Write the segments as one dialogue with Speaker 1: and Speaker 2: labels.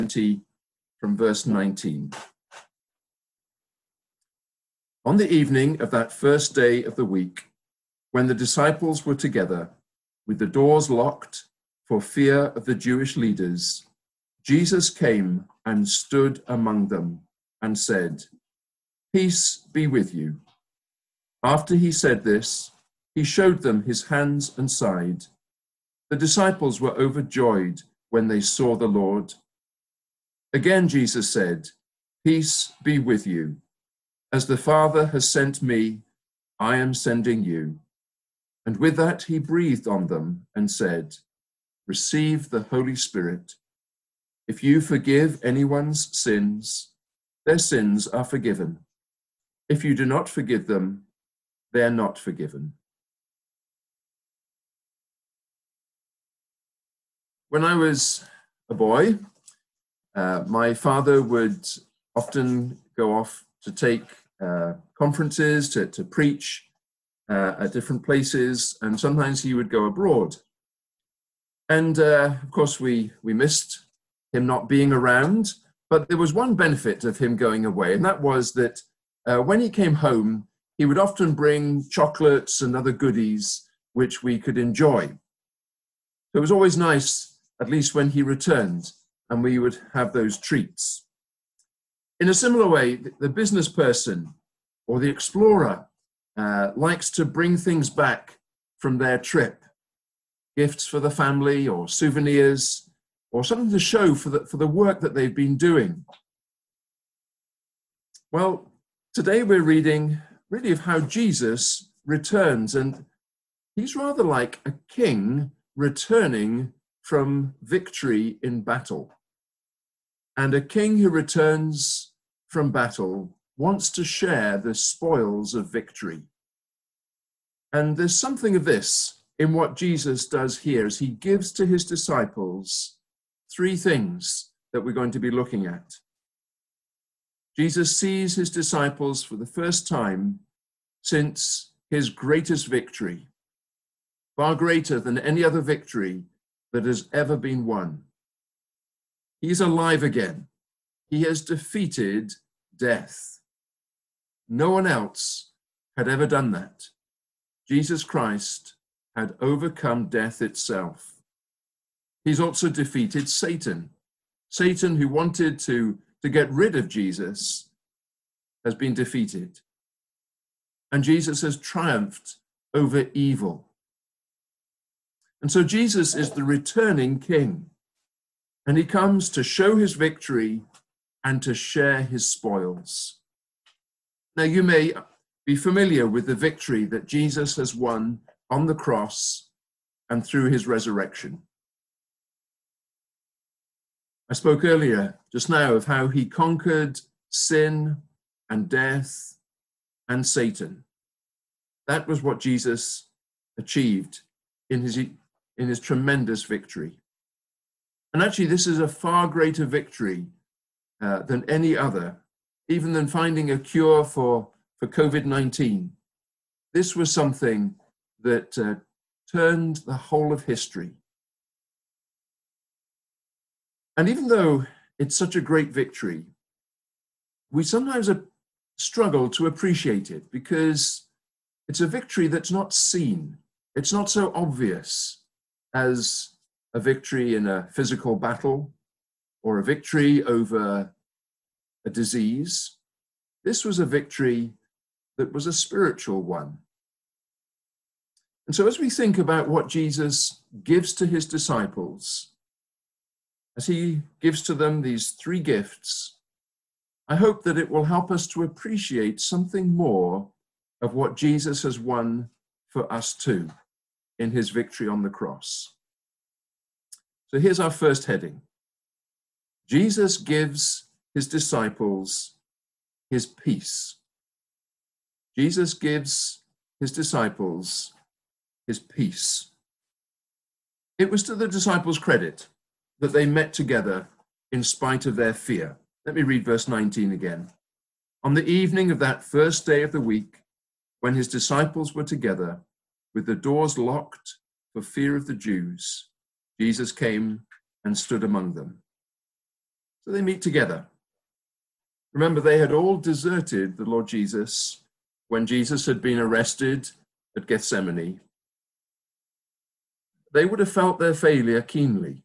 Speaker 1: 20 from verse 19. On the evening of that first day of the week, when the disciples were together, with the doors locked for fear of the Jewish leaders, Jesus came and stood among them and said, "Peace be with you." After he said this, he showed them his hands and side. The disciples were overjoyed when they saw the Lord. Again, Jesus said, "Peace be with you. As the Father has sent me, I am sending you." And with that, he breathed on them and said, "Receive the Holy Spirit. If you forgive anyone's sins, their sins are forgiven. If you do not forgive them, they are not forgiven." When I was a boy, my father would often go off to take conferences, to preach at different places, and sometimes he would go abroad. And of course, we missed him not being around, but there was one benefit of him going away, and that was that when he came home, he would often bring chocolates and other goodies which we could enjoy. So it was always nice, at least when he returned, and we would have those treats. In a similar way, the business person or the explorer likes to bring things back from their trip, gifts for the family or souvenirs, or something to show for the work that they've been doing. Well, today we're reading really of how Jesus returns, and he's rather like a king returning from victory in battle. And a king who returns from battle wants to share the spoils of victory. And there's something of this in what Jesus does here as he gives to his disciples three things that we're going to be looking at. Jesus sees his disciples for the first time since his greatest victory, far greater than any other victory that has ever been won. He's alive again. He has defeated death. No one else had ever done that. Jesus Christ had overcome death itself. He's also defeated Satan. Satan, who wanted to get rid of Jesus, has been defeated. And Jesus has triumphed over evil. And so Jesus is the returning king. And he comes to show his victory and to share his spoils. Now, you may be familiar with the victory that Jesus has won on the cross and through his resurrection. I spoke earlier, just now, of how he conquered sin and death and Satan. That was what Jesus achieved in his tremendous victory. And actually, this is a far greater victory than any other, even than finding a cure for COVID-19. This was something that turned the whole of history. And even though it's such a great victory, we sometimes struggle to appreciate it because it's a victory that's not seen. It's not so obvious as a victory in a physical battle or a victory over a disease. This was a victory that was a spiritual one. And so as we think about what Jesus gives to his disciples, as he gives to them these three gifts, I hope that it will help us to appreciate something more of what Jesus has won for us too in his victory on the cross. So here's our first heading. Jesus gives his disciples his peace. Jesus gives his disciples his peace. It was to the disciples' credit that they met together in spite of their fear. Let me read verse 19 again. On the evening of that first day of the week, when his disciples were together, with the doors locked for fear of the Jews, Jesus came and stood among them. So they meet together. Remember, they had all deserted the Lord Jesus when Jesus had been arrested at Gethsemane. They would have felt their failure keenly.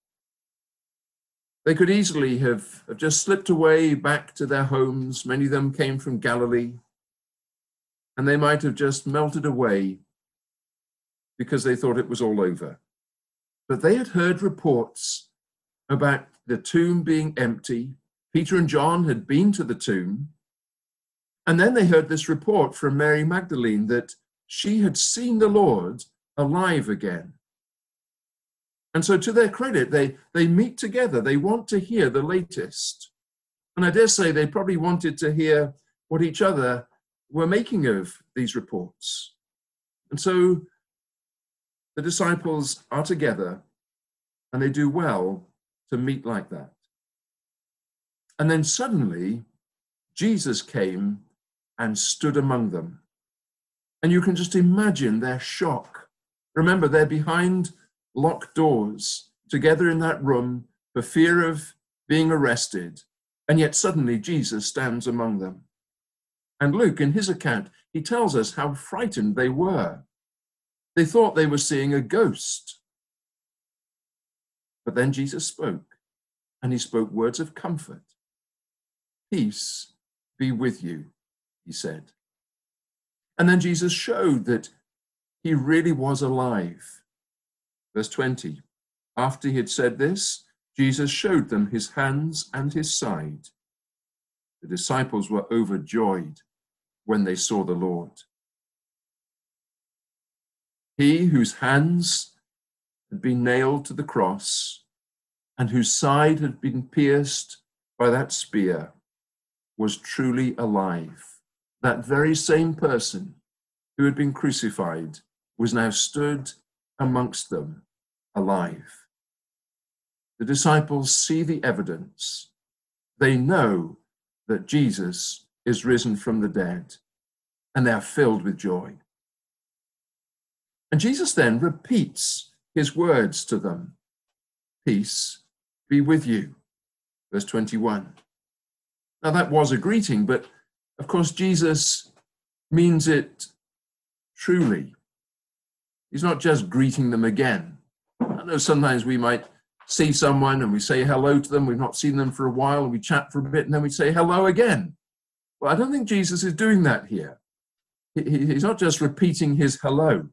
Speaker 1: They could easily have just slipped away back to their homes. Many of them came from Galilee, and they might have just melted away because they thought it was all over. But they had heard reports about the tomb being empty. Peter and John had been to the tomb. And then they heard this report from Mary Magdalene that she had seen the Lord alive again. And so to their credit, they meet together. They want to hear the latest. And I dare say they probably wanted to hear what each other were making of these reports. And so the disciples are together, and they do well to meet like that. And then suddenly, Jesus came and stood among them. And you can just imagine their shock. Remember, they're behind locked doors, together in that room for fear of being arrested. And yet suddenly Jesus stands among them. And Luke, in his account, he tells us how frightened they were. They thought they were seeing a ghost. But then Jesus spoke, and he spoke words of comfort. Peace be with you, he said. And then Jesus showed that he really was alive. Verse 20, after he had said this, Jesus showed them his hands and his side. The disciples were overjoyed when they saw the Lord. He whose hands had been nailed to the cross and whose side had been pierced by that spear was truly alive. That very same person who had been crucified was now stood amongst them, alive. The disciples see the evidence. They know that Jesus is risen from the dead, and they are filled with joy. And Jesus then repeats his words to them. Peace be with you. Verse 21. Now that was a greeting, but of course Jesus means it truly. He's not just greeting them again. I know sometimes we might see someone and we say hello to them. We've not seen them for a while, and we chat for a bit, and then we say hello again. Well, I don't think Jesus is doing that here. He's not just repeating his hello.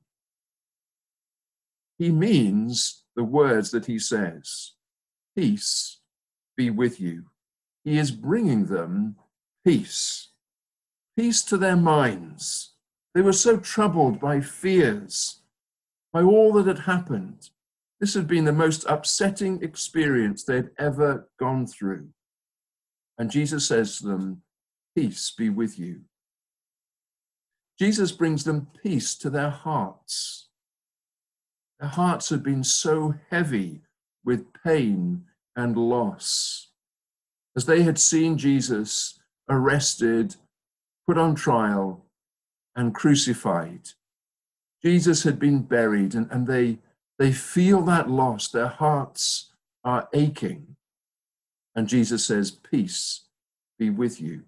Speaker 1: He means the words that he says. Peace be with you. He is bringing them peace. Peace to their minds. They were so troubled by fears, by all that had happened. This had been the most upsetting experience they'd ever gone through. And Jesus says to them, peace be with you. Jesus brings them peace to their hearts. Their hearts had been so heavy with pain and loss. As they had seen Jesus arrested, put on trial, and crucified. Jesus had been buried, and they feel that loss. Their hearts are aching. And Jesus says, peace be with you.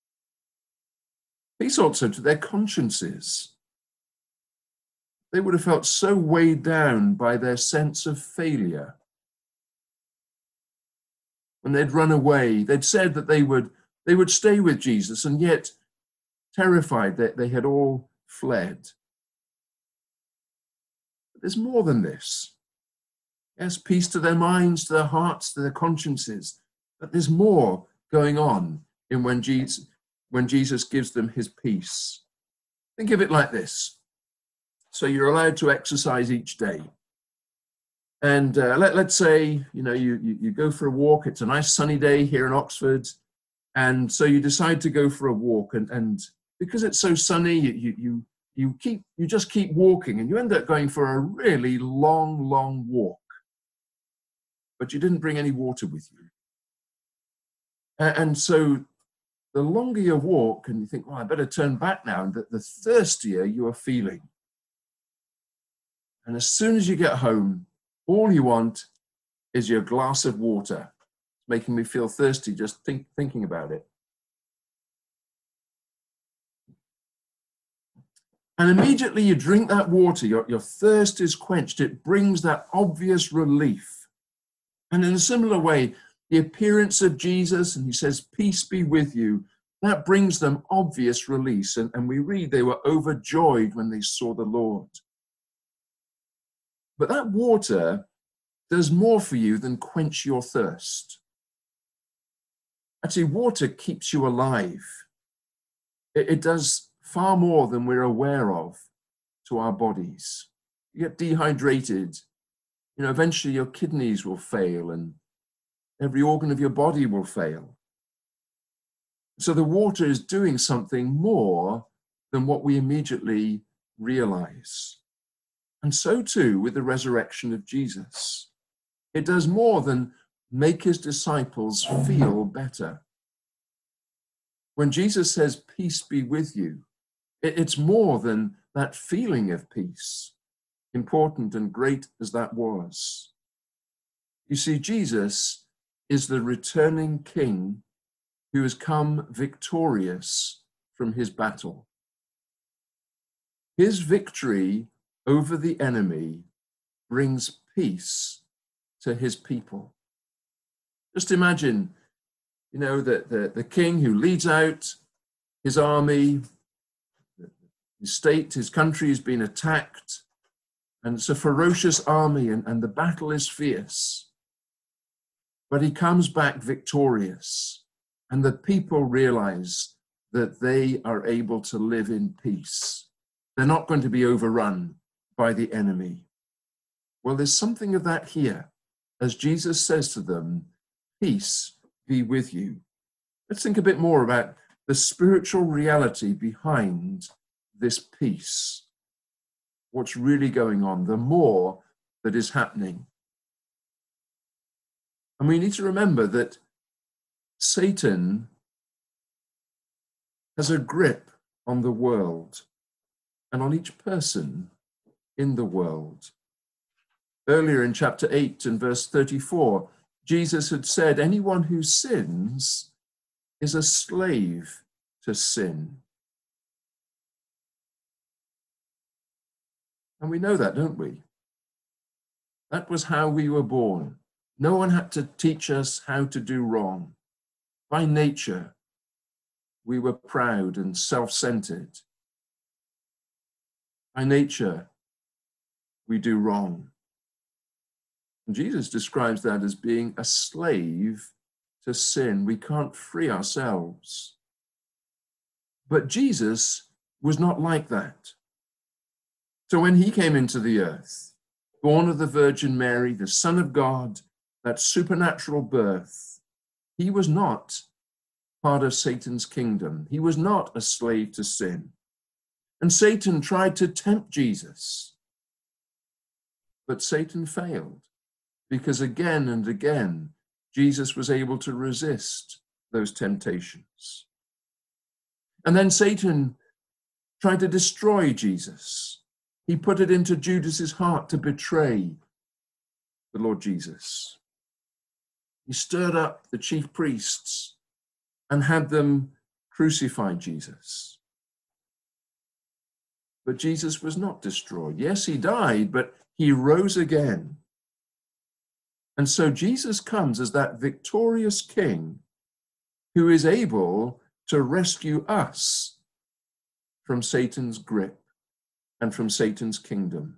Speaker 1: Peace also to their consciences. They would have felt so weighed down by their sense of failure. When they'd run away, they'd said that they would stay with Jesus, and yet terrified that they had all fled. But there's more than this. Yes, peace to their minds, to their hearts, to their consciences. But there's more going on in when Jesus gives them his peace. Think of it like this. So you're allowed to exercise each day. And let's say, you go for a walk. It's a nice sunny day here in Oxford. And so you decide to go for a walk. And because it's so sunny, you just keep walking. And you end up going for a really long walk. But you didn't bring any water with you. And so the longer you walk, and you think, I better turn back now, and the thirstier you are feeling. And as soon as you get home, all you want is your glass of water. making me feel thirsty just thinking about it. And immediately you drink that water, your thirst is quenched. It brings that obvious relief. And in a similar way, the appearance of Jesus, and he says, peace be with you, that brings them obvious release. And we read they were overjoyed when they saw the Lord. But that water does more for you than quench your thirst. Actually, water keeps you alive. It does far more than we're aware of to our bodies. You get dehydrated, eventually your kidneys will fail and every organ of your body will fail. So the water is doing something more than what we immediately realize. And so too with the resurrection of Jesus. It does more than make his disciples feel better. When Jesus says, peace be with you, it's more than that feeling of peace, important and great as that was. You see, Jesus is the returning king who has come victorious from his battle. His victory over the enemy brings peace to his people. Just imagine, the king who leads out his army, his state, his country has been attacked, and it's a ferocious army, and the battle is fierce. But he comes back victorious, and the people realize that they are able to live in peace. They're not going to be overrun by the enemy. Well, there's something of that here, as Jesus says to them, peace be with you. Let's think a bit more about the spiritual reality behind this peace. What's really going on, the more that is happening. And we need to remember that Satan has a grip on the world and on each person in the world. Earlier in chapter 8 and verse 34, Jesus had said, anyone who sins is a slave to sin. And we know that, don't we? That was how we were born. No one had to teach us how to do wrong. By nature, we were proud and self-centered. By nature, we do wrong. And Jesus describes that as being a slave to sin. We can't free ourselves. But Jesus was not like that. So when he came into the earth, born of the Virgin Mary, the Son of God, that supernatural birth, he was not part of Satan's kingdom. He was not a slave to sin. And Satan tried to tempt Jesus. But Satan failed, because again and again, Jesus was able to resist those temptations. And then Satan tried to destroy Jesus. He put it into Judas's heart to betray the Lord Jesus. He stirred up the chief priests and had them crucify Jesus. But Jesus was not destroyed. Yes, he died, but he rose again. And so Jesus comes as that victorious king who is able to rescue us from Satan's grip and from Satan's kingdom.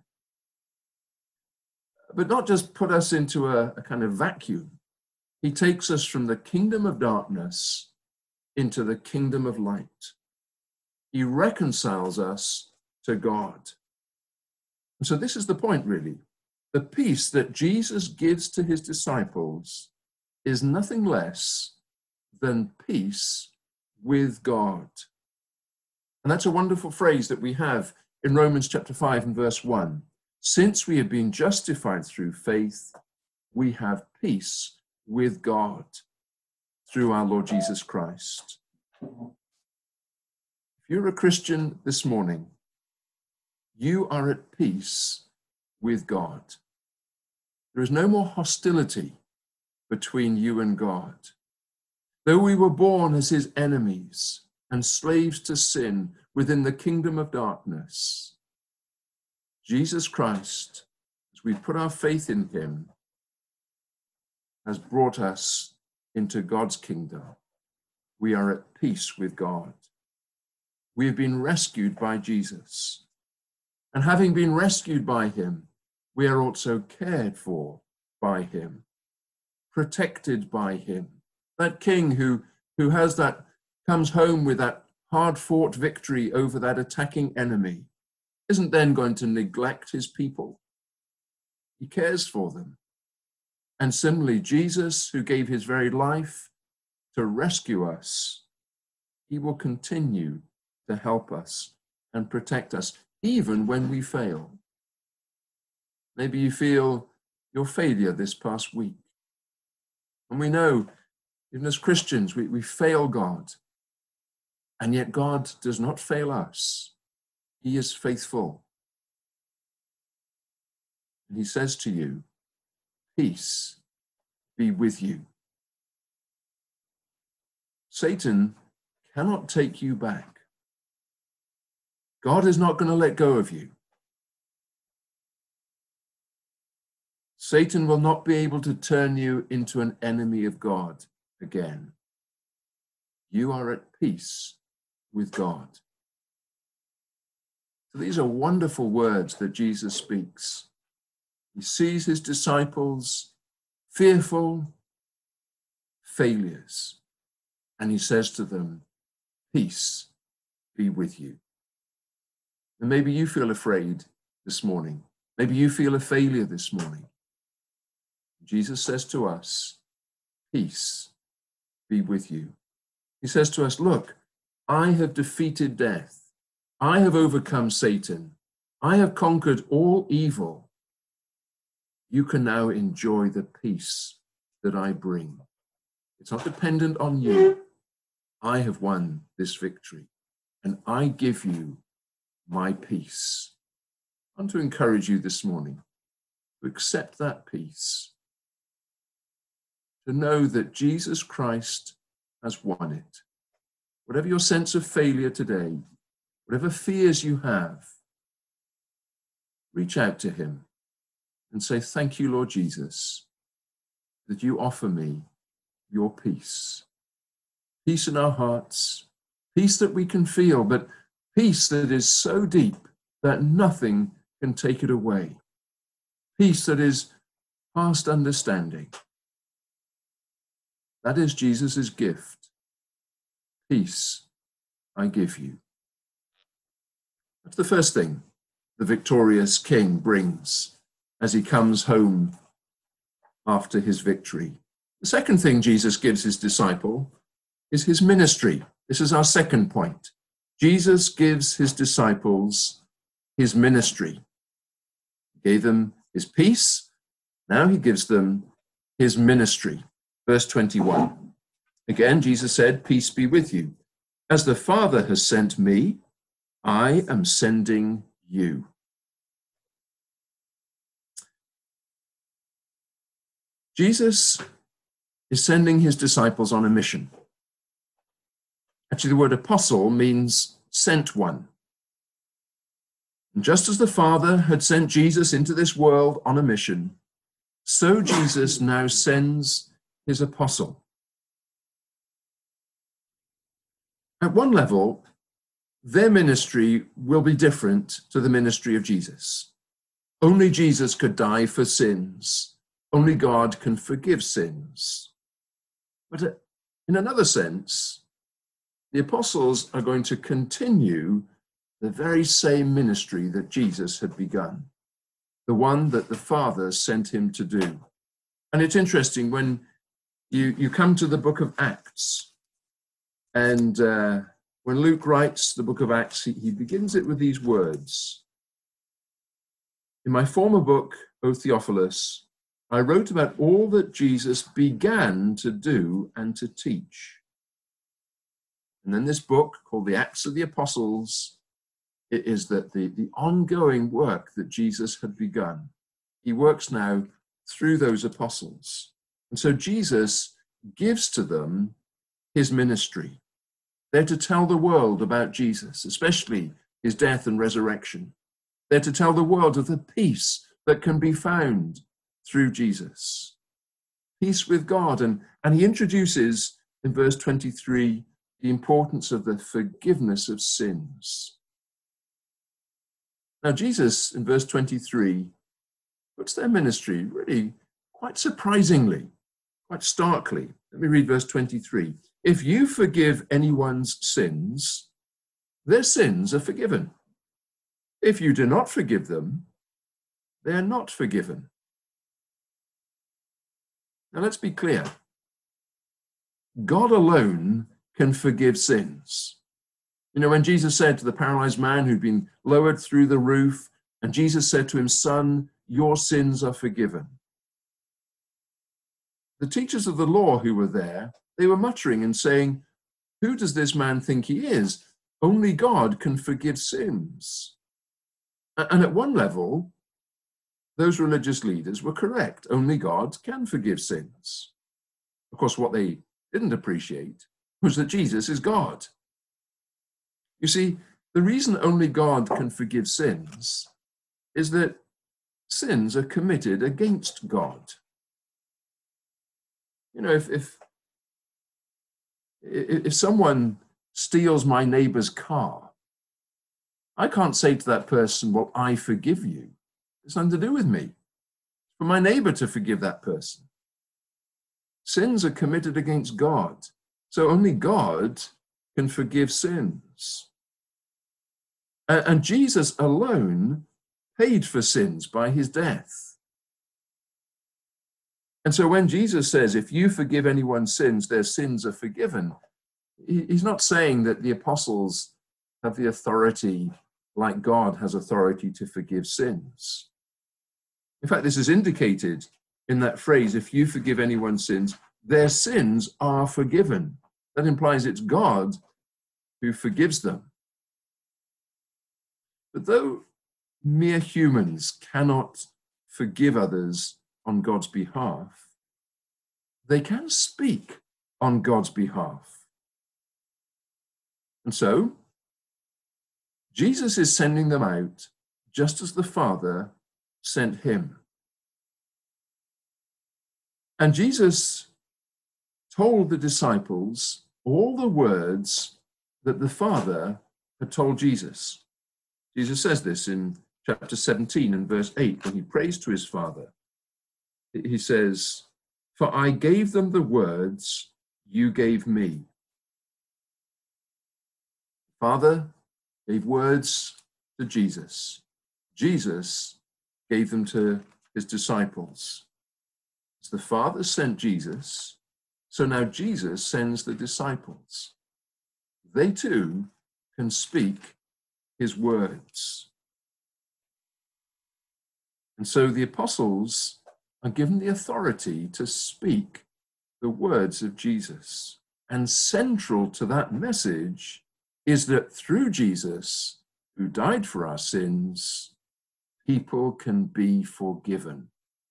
Speaker 1: But not just put us into a kind of vacuum. He takes us from the kingdom of darkness into the kingdom of light. He reconciles us to God. And so this is the point, really. The peace that Jesus gives to his disciples is nothing less than peace with God. And that's a wonderful phrase that we have in Romans chapter 5 and verse 1. Since we have been justified through faith, we have peace with God through our Lord Jesus Christ. If you're a Christian this morning, you are at peace with God. There is no more hostility between you and God. Though we were born as his enemies and slaves to sin within the kingdom of darkness, Jesus Christ, as we put our faith in him, has brought us into God's kingdom. We are at peace with God. We have been rescued by Jesus. And having been rescued by him, we are also cared for by him, protected by him. That king who comes home with that hard-fought victory over that attacking enemy isn't then going to neglect his people. He cares for them. And similarly, Jesus, who gave his very life to rescue us, he will continue to help us and protect us, even when we fail. Maybe you feel your failure this past week. And we know, even as Christians, we fail God. And yet God does not fail us. He is faithful. And he says to you, peace be with you. Satan cannot take you back. God is not going to let go of you. Satan will not be able to turn you into an enemy of God again. You are at peace with God. So these are wonderful words that Jesus speaks. He sees his disciples fearful failures, and he says to them, peace be with you. And maybe you feel afraid this morning. Maybe you feel a failure this morning. Jesus says to us, peace be with you. He says to us, look, I have defeated death. I have overcome Satan. I have conquered all evil. You can now enjoy the peace that I bring. It's not dependent on you. I have won this victory, and I give you my peace. I want to encourage you this morning to accept that peace, to know that Jesus Christ has won it. Whatever your sense of failure today, whatever fears you have, reach out to him and say, thank you, Lord Jesus, that you offer me your peace. Peace in our hearts, peace that we can feel, but peace that is so deep that nothing can take it away. Peace that is past understanding. That is Jesus' gift. Peace I give you. That's the first thing the victorious king brings as he comes home after his victory. The second thing Jesus gives his disciple is his ministry. This is our second point. Jesus gives his disciples his ministry. He gave them his peace. Now he gives them his ministry. Verse 21. Again, Jesus said, peace be with you. As the Father has sent me, I am sending you. Jesus is sending his disciples on a mission. Actually, the word apostle means sent one. And just as the Father had sent Jesus into this world on a mission, so Jesus now sends his apostle. At one level, their ministry will be different to the ministry of Jesus. Only Jesus could die for sins. Only God can forgive sins. But in another sense, the apostles are going to continue the very same ministry that Jesus had begun, the one that the Father sent him to do. And it's interesting when you come to the book of Acts, and when Luke writes the book of Acts, he begins it with these words. In my former book, O Theophilus, I wrote about all that Jesus began to do and to teach. And then this book, called the Acts of the Apostles, it is that the ongoing work that Jesus had begun. He works now through those apostles. And so Jesus gives to them his ministry. They're to tell the world about Jesus, especially his death and resurrection. They're to tell the world of the peace that can be found through Jesus. Peace with God. And he introduces in verse 23 the importance of the forgiveness of sins. Now, Jesus, in verse 23, puts their ministry really quite surprisingly, quite starkly. Let me read verse 23. If you forgive anyone's sins, their sins are forgiven. If you do not forgive them, they are not forgiven. Now, let's be clear. God alone can forgive sins. You know, when Jesus said to the paralyzed man who'd been lowered through the roof, and Jesus said to him, "Son, your sins are forgiven." The teachers of the law who were there, they were muttering and saying, "Who does this man think he is? Only God can forgive sins." And at one level, those religious leaders were correct. Only God can forgive sins. Of course, what they didn't appreciate was that Jesus is God. You see, the reason only God can forgive sins is that sins are committed against God. You know, if someone steals my neighbor's car, I can't say to that person, "Well, I forgive you." It's nothing to do with me. It's for my neighbor to forgive that person. Sins are committed against God, so only God can forgive sins. And Jesus alone paid for sins by his death. And so when Jesus says, "If you forgive anyone's sins, their sins are forgiven," he's not saying that the apostles have the authority like God has authority to forgive sins. In fact, this is indicated in that phrase, "If you forgive anyone's sins, their sins are forgiven." That implies it's God who forgives them. But though mere humans cannot forgive others on God's behalf, they can speak on God's behalf. And so, Jesus is sending them out just as the Father sent him. And Jesus told the disciples all the words that the Father had told Jesus. Jesus says this in chapter 17 and verse 8 when he prays to his Father. He says, "For I gave them the words you gave me." Father gave words to Jesus. Jesus gave them to his disciples. As the Father sent Jesus, so now Jesus sends the disciples. They too can speak his words. And so the apostles are given the authority to speak the words of Jesus. And central to that message is that through Jesus, who died for our sins, people can be forgiven.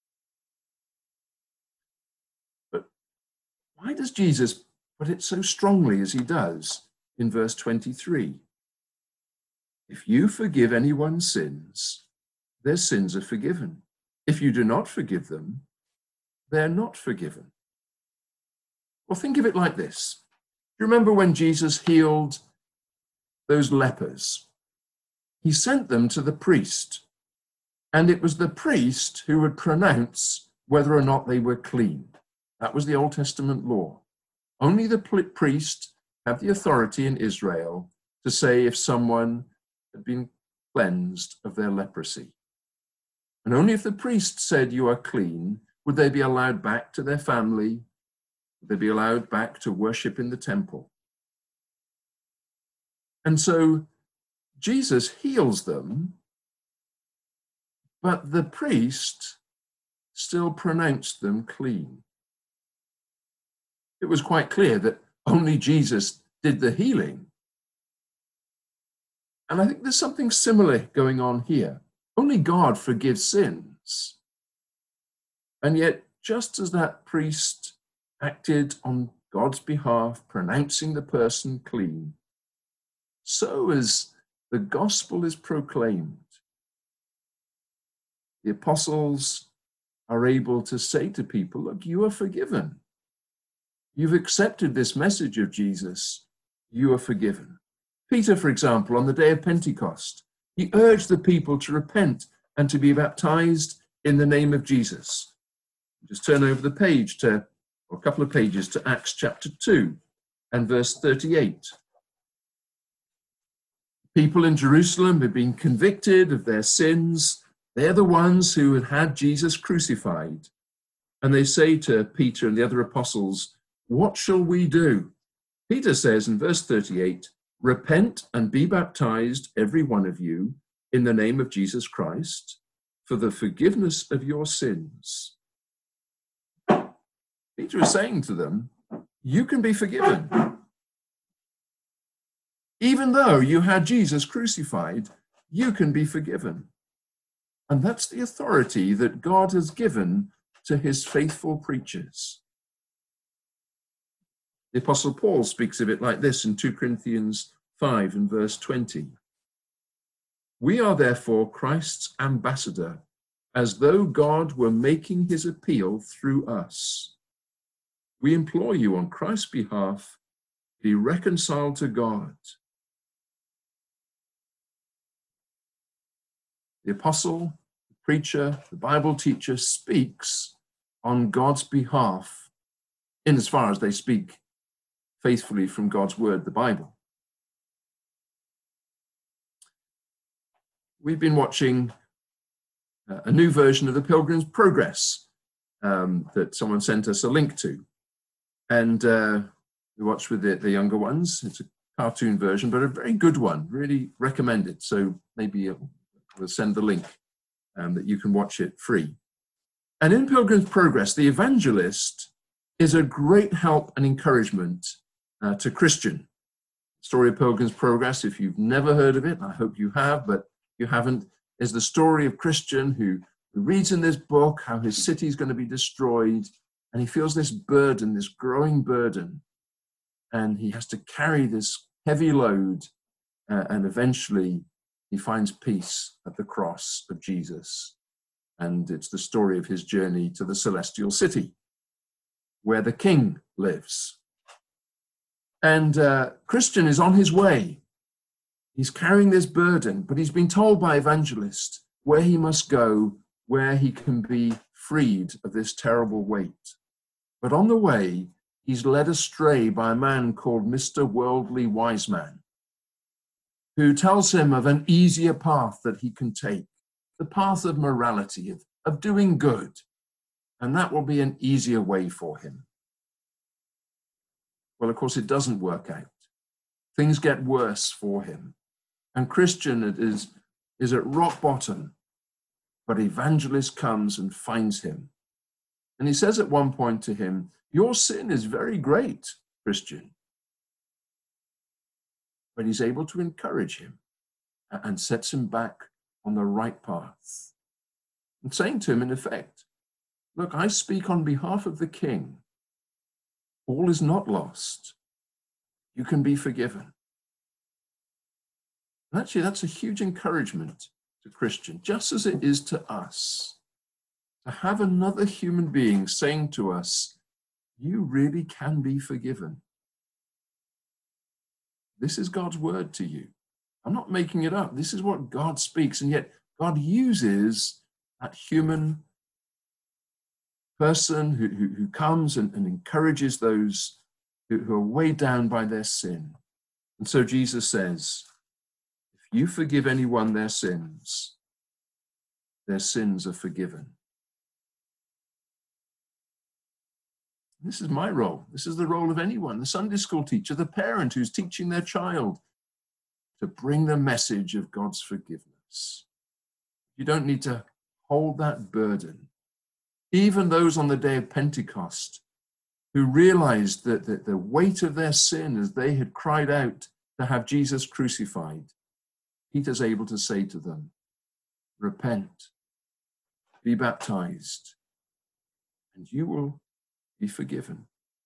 Speaker 1: But why does Jesus put it so strongly as he does in verse 23? If you forgive anyone's sins, their sins are forgiven. If you do not forgive them, they're not forgiven. Well, think of it like this. Do you remember when Jesus healed those lepers? He sent them to the priest, and it was the priest who would pronounce whether or not they were clean. That was the Old Testament law. Only the priest had the authority in Israel to say if someone had been cleansed of their leprosy. And only if the priest said you are clean would they be allowed back to their family, would they be allowed back to worship in the temple. And so Jesus heals them, but the priest still pronounced them clean. It was quite clear that only Jesus did the healing. And I think there's something similar going on here. Only God forgives sins. And yet just as that priest acted on God's behalf, pronouncing the person clean, so as the gospel is proclaimed, the apostles are able to say to people, look, you are forgiven. You've accepted this message of Jesus. You are forgiven. Peter, for example, on the day of Pentecost, he urged the people to repent and to be baptized in the name of Jesus. Just turn over the page or a couple of pages to Acts chapter 2 and verse 38. People in Jerusalem had been convicted of their sins. They're the ones who had had Jesus crucified. And they say to Peter and the other apostles, what shall we do? Peter says in verse 38, repent and be baptized, every one of you, in the name of Jesus Christ, for the forgiveness of your sins. Peter is saying to them, you can be forgiven. Even though you had Jesus crucified, you can be forgiven. And that's the authority that God has given to his faithful preachers. The Apostle Paul speaks of it like this in 2 Corinthians 5 and verse 20. We are therefore Christ's ambassador, as though God were making his appeal through us. We implore you on Christ's behalf, be reconciled to God. The apostle, the preacher, the Bible teacher speaks on God's behalf, in as far as they speak faithfully from God's word, the Bible. We've been watching a new version of the Pilgrim's Progress that someone sent us a link to. And we watched with the younger ones. It's a cartoon version, but a very good one. Really recommend it. So maybe we'll send the link that you can watch it free. And in Pilgrim's Progress, the evangelist is a great help and encouragement to Christian. Story of Pilgrim's Progress, if you've never heard of it, I hope you have, but if you haven't, is the story of Christian who reads in this book how his city is going to be destroyed, and he feels this burden, this growing burden, and he has to carry this heavy load, and eventually he finds peace at the cross of Jesus. And it's the story of his journey to the celestial city, where the king lives. And Christian is on his way. He's carrying this burden, but he's been told by evangelist where he must go, where he can be freed of this terrible weight. But on the way, he's led astray by a man called Mr. Worldly Wise Man, who tells him of an easier path that he can take, the path of morality, of doing good, and that will be an easier way for him. Well, of course, it doesn't work out. Things get worse for him. And Christian is at rock bottom, but evangelist comes and finds him. And he says at one point to him, your sin is very great, Christian. But he's able to encourage him and sets him back on the right path. And saying to him, in effect, look, I speak on behalf of the king. All is not lost. You can be forgiven. And actually, that's a huge encouragement to Christian, just as it is to us, to have another human being saying to us, you really can be forgiven. This is God's word to you. I'm not making it up. This is what God speaks. And yet God uses that human person who comes and encourages those who are weighed down by their sin. And so Jesus says, if you forgive anyone their sins are forgiven. This is my role. This is the role of anyone, the Sunday school teacher, the parent who's teaching their child, to bring the message of God's forgiveness. You don't need to hold that burden. Even those on the day of Pentecost who realized that the weight of their sin as they had cried out to have Jesus crucified, Peter's able to say to them, repent, be baptized, and you will be forgiven.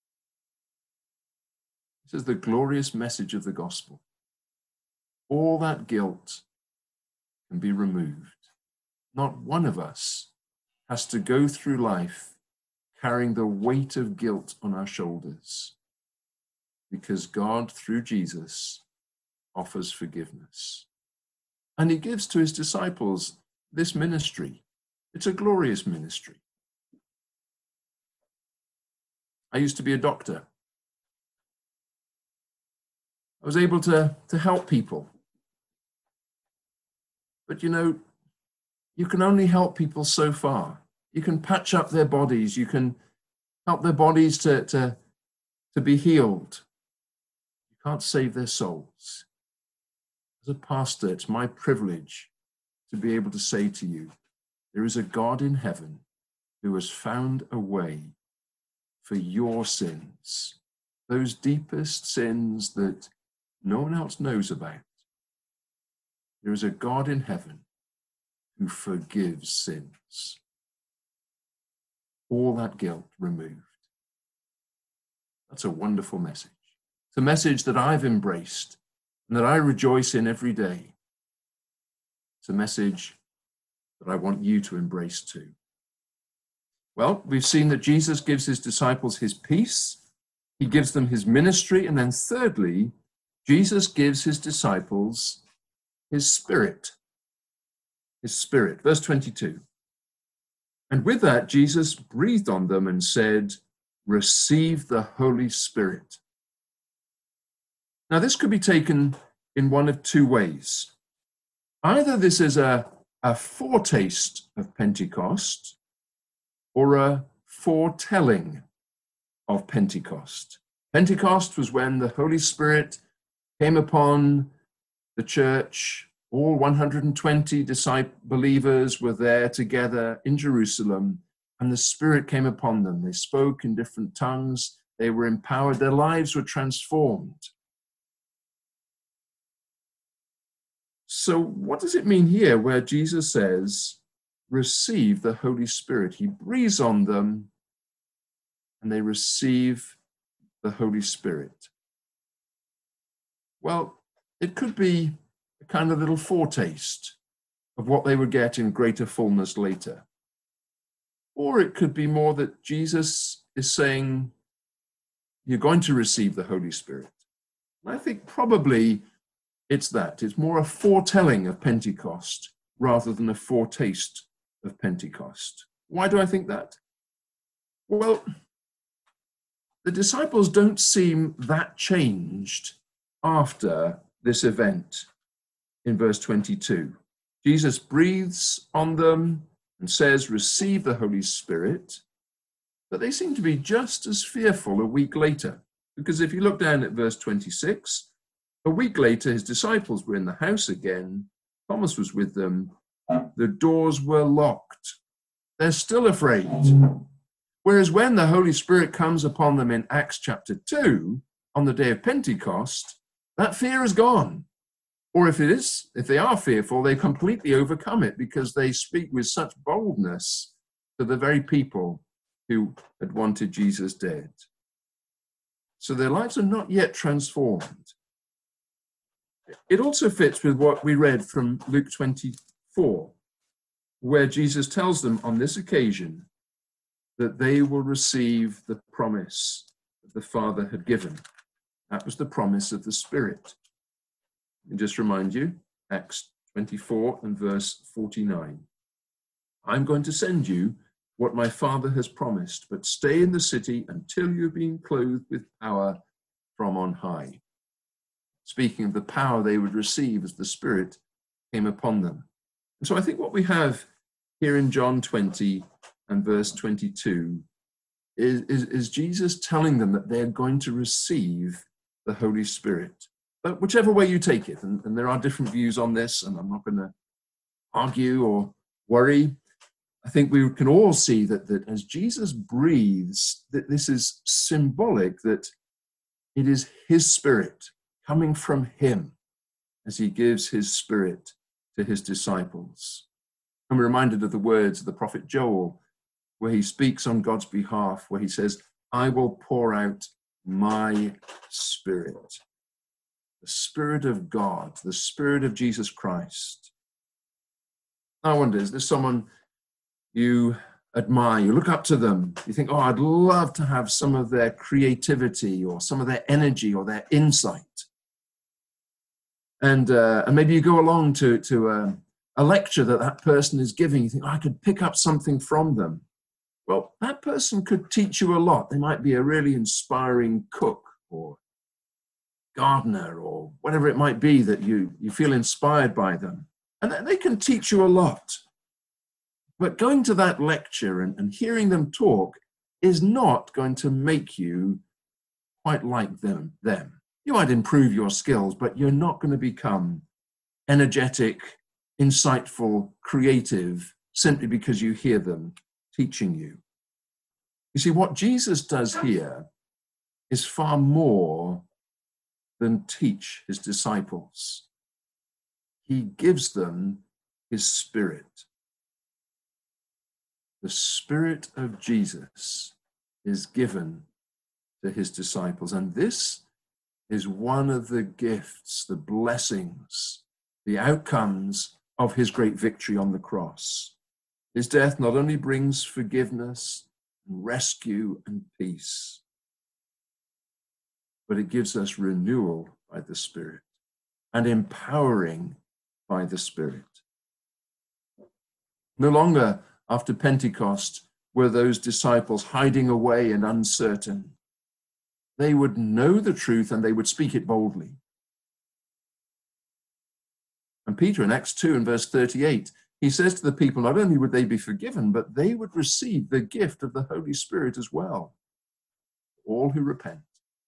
Speaker 1: This is the glorious message of the gospel. All that guilt can be removed. Not one of us has to go through life carrying the weight of guilt on our shoulders, because God, through Jesus, offers forgiveness. And he gives to his disciples this ministry. It's a glorious ministry. I used to be a doctor. I was able to help people. But you can only help people so far. You can patch up their bodies. You can help their bodies to be healed. You can't save their souls. As a pastor, it's my privilege to be able to say to you, there is a God in heaven who has found a way for your sins, those deepest sins that no one else knows about. There is a God in heaven who forgives sins. All that guilt removed. That's a wonderful message. It's a message that I've embraced and that I rejoice in every day. It's a message that I want you to embrace too. Well, we've seen that Jesus gives his disciples his peace, he gives them his ministry, and then thirdly, Jesus gives his disciples his Spirit. His Spirit. Verse 22. And with that, Jesus breathed on them and said, receive the Holy Spirit. Now, this could be taken in one of two ways. Either this is a foretaste of Pentecost or a foretelling of Pentecost. Pentecost was when the Holy Spirit came upon the church. All 120 believers were there together in Jerusalem, and the Spirit came upon them. They spoke in different tongues. They were empowered. Their lives were transformed. So what does it mean here where Jesus says, receive the Holy Spirit? He breathes on them and they receive the Holy Spirit. Well, it could be a kind of little foretaste of what they would get in greater fullness later. Or it could be more that Jesus is saying, you're going to receive the Holy Spirit. And I think probably it's that. It's more a foretelling of Pentecost rather than a foretaste of Pentecost. Why do I think that? Well, the disciples don't seem that changed after this event in verse 22. Jesus breathes on them and says, receive the Holy Spirit, but they seem to be just as fearful a week later. Because if you look down at verse 26, a week later, his disciples were in the house again. Thomas was with them. The doors were locked. They're still afraid. Whereas when the Holy Spirit comes upon them in Acts chapter 2, on the day of Pentecost, that fear is gone. Or if they are fearful, they completely overcome it because they speak with such boldness to the very people who had wanted Jesus dead. So their lives are not yet transformed. It also fits with what we read from Luke 24, where Jesus tells them on this occasion that they will receive the promise that the Father had given. That was the promise of the Spirit. And just remind you, Acts 24 and verse 49. I'm going to send you what my Father has promised, but stay in the city until you've been clothed with power from on high. Speaking of the power they would receive as the Spirit came upon them. And so I think what we have here in John 20 and verse 22 is Jesus telling them that they're going to receive the Holy Spirit. But whichever way you take it, and there are different views on this, and I'm not going to argue or worry. I think we can all see that as Jesus breathes, that this is symbolic, that it is his Spirit coming from him as he gives his Spirit to his disciples. I'm reminded of the words of the prophet Joel where he speaks on God's behalf, where he says, I will pour out my Spirit. The Spirit of God, the Spirit of Jesus Christ. I wonder, is there someone you admire, you look up to them, you think, oh, I'd love to have some of their creativity or some of their energy or their insight. And maybe you go along to a lecture that person is giving, you think, oh, I could pick up something from them. Well, that person could teach you a lot. They might be a really inspiring cook or gardener or whatever it might be that you feel inspired by them. And they can teach you a lot. But going to that lecture and hearing them talk is not going to make you quite like them. You might improve your skills, but you're not going to become energetic, insightful, creative, simply because you hear them teaching you. You see, what Jesus does here is far more than teach his disciples. He gives them his Spirit. The Spirit of Jesus is given to his disciples. And this is one of the gifts, the blessings, the outcomes of his great victory on the cross. His death not only brings forgiveness, rescue, and peace, but it gives us renewal by the Spirit and empowering by the Spirit. No longer after Pentecost were those disciples hiding away and uncertain. They would know the truth and they would speak it boldly. And Peter in Acts 2 and verse 38, he says to the people, not only would they be forgiven, but they would receive the gift of the Holy Spirit as well. All who repent.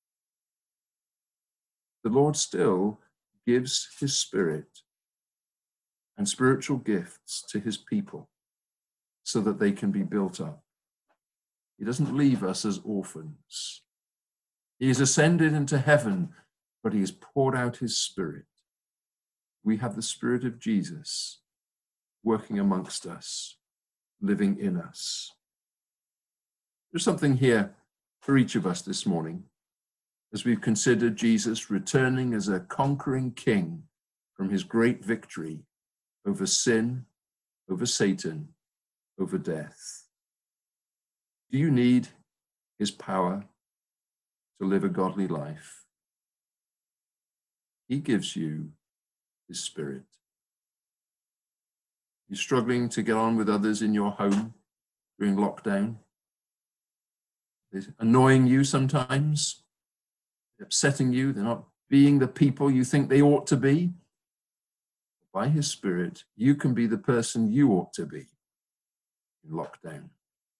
Speaker 1: The Lord still gives his Spirit and spiritual gifts to his people so that they can be built up. He doesn't leave us as orphans. He is ascended into heaven, but he has poured out his Spirit. We have the Spirit of Jesus working amongst us, living in us. There's something here for each of us this morning as we've considered Jesus returning as a conquering king from his great victory over sin, over Satan, over death. Do you need his power to live a godly life? He gives you his Spirit. You're struggling to get on with others in your home during lockdown. They're annoying you sometimes, upsetting you. They're not being the people you think they ought to be. By his Spirit, you can be the person you ought to be in lockdown.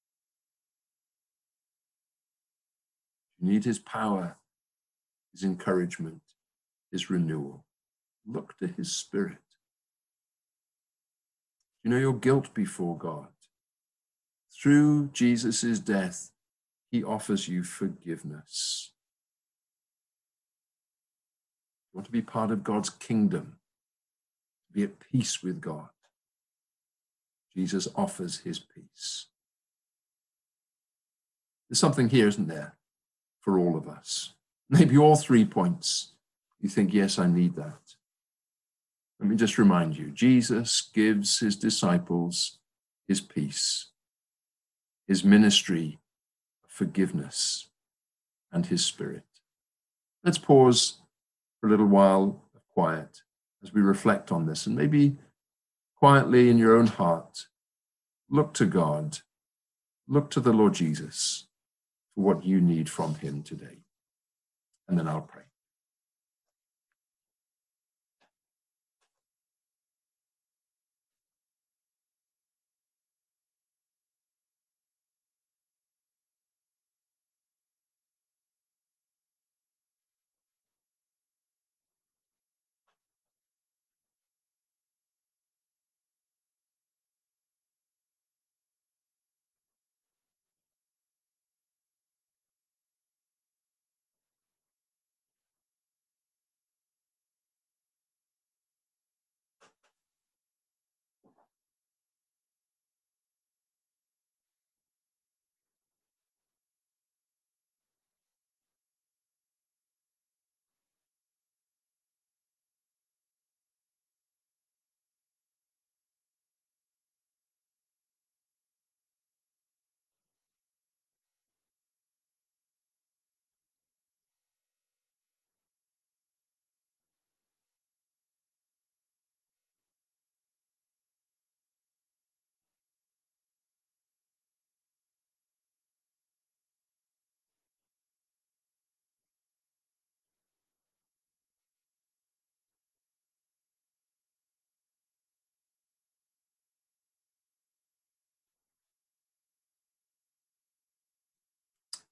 Speaker 1: You need his power, his encouragement, his renewal. Look to his Spirit. You know your guilt before God. Through Jesus' death, he offers you forgiveness. You want to be part of God's kingdom, to be at peace with God. Jesus offers his peace. There's something here, isn't there, for all of us? Maybe all 3 points. You think, yes, I need that. Let me just remind you, Jesus gives his disciples his peace, his ministry of forgiveness, and his Spirit. Let's pause for a little while of quiet as we reflect on this, and maybe quietly in your own heart, look to God, look to the Lord Jesus for what you need from him today. And then I'll pray.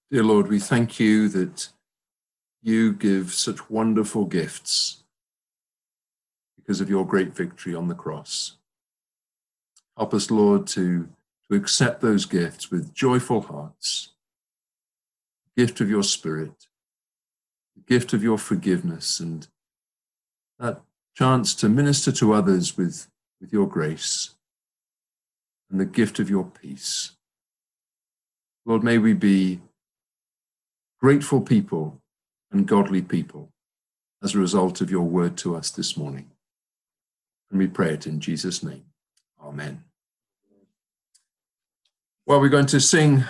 Speaker 1: Dear Lord, we thank you that you give such wonderful gifts because of your great victory on the cross. Help us, Lord, to accept those gifts with joyful hearts. The gift of your Spirit, the gift of your forgiveness, and that chance to minister to others with your grace, and the gift of your peace. Lord, may we be grateful people and godly people as a result of your word to us this morning. And we pray it in Jesus' name. Amen. Well, we're going to sing